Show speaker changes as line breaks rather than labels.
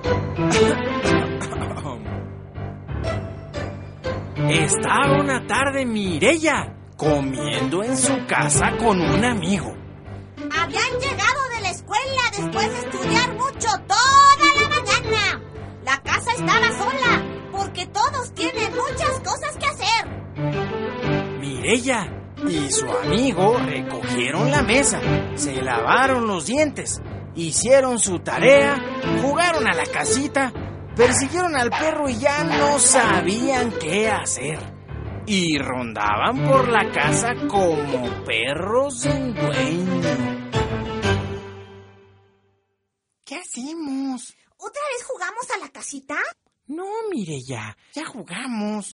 Estaba una tarde Mireya comiendo en su casa con un amigo.
Habían llegado de la escuela después de estudiar mucho toda la mañana. La casa estaba sola porque todos tienen muchas cosas que hacer.
Mireya y su amigo recogieron la mesa, se lavaron los dientes, hicieron su tarea, jugaron a la casita, persiguieron al perro y ya no sabían qué hacer. Y rondaban por la casa como perros sin dueño. ¿Qué hacemos?
¿Otra vez jugamos a la casita?
No, Mireya, ya jugamos.